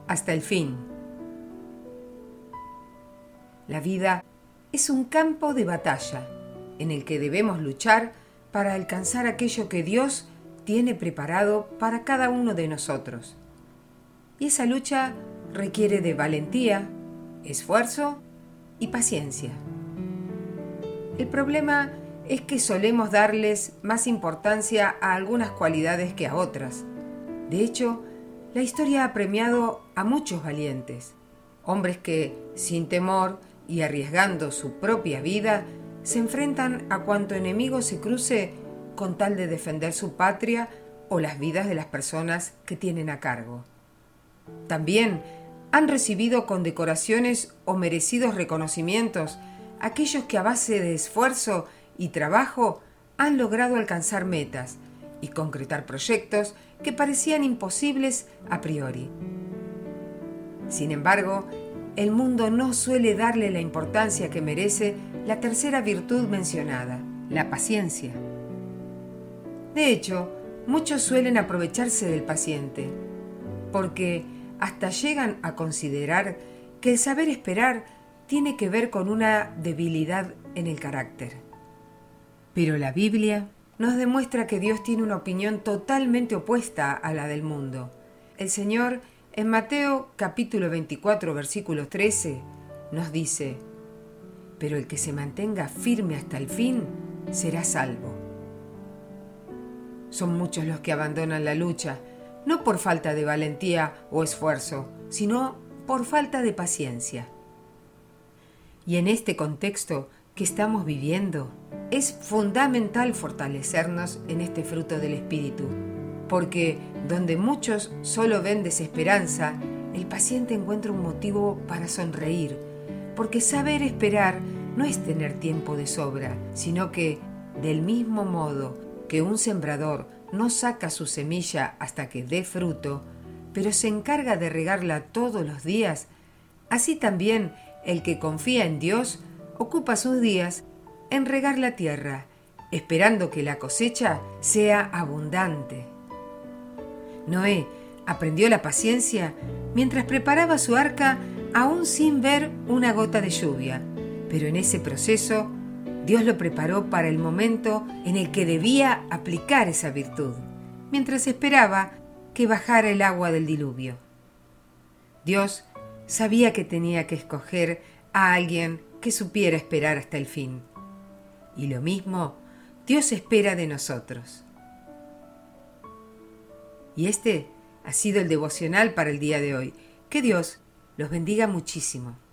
hasta el fin. La vida es un campo de batalla en el que debemos luchar para alcanzar aquello que Dios tiene preparado para cada uno de nosotros. Y esa lucha requiere de valentía, esfuerzo y paciencia. El problema es que solemos darles más importancia a algunas cualidades que a otras. De hecho, la historia ha premiado a muchos valientes, hombres que, sin temor y arriesgando su propia vida, se enfrentan a cuanto enemigo se cruce con tal de defender su patria o las vidas de las personas que tienen a cargo. También han recibido condecoraciones o merecidos reconocimientos aquellos que a base de esfuerzo y trabajo han logrado alcanzar metas y concretar proyectos que parecían imposibles a priori. Sin embargo, el mundo no suele darle la importancia que merece la tercera virtud mencionada, la paciencia. De hecho, muchos suelen aprovecharse del paciente, porque hasta llegan a considerar que el saber esperar tiene que ver con una debilidad en el carácter. Pero la Biblia nos demuestra que Dios tiene una opinión totalmente opuesta a la del mundo. El Señor, en Mateo capítulo 24, versículo 13, nos dice: «Pero el que se mantenga firme hasta el fin será salvo». Son muchos los que abandonan la lucha, no por falta de valentía o esfuerzo, sino por falta de paciencia. Y en este contexto que estamos viviendo, es fundamental fortalecernos en este fruto del Espíritu, porque donde muchos solo ven desesperanza, el paciente encuentra un motivo para sonreír, porque saber esperar no es tener tiempo de sobra, sino que, del mismo modo que un sembrador no saca su semilla hasta que dé fruto, pero se encarga de regarla todos los días, así también el que confía en Dios ocupa sus días en regar la tierra, esperando que la cosecha sea abundante. Noé aprendió la paciencia mientras preparaba su arca aún sin ver una gota de lluvia, pero en ese proceso Dios lo preparó para el momento en el que debía aplicar esa virtud, mientras esperaba que bajara el agua del diluvio. Dios sabía que tenía que escoger a alguien que supiera esperar hasta el fin. Y lo mismo Dios espera de nosotros. Y este ha sido el devocional para el día de hoy. Que Dios los bendiga muchísimo.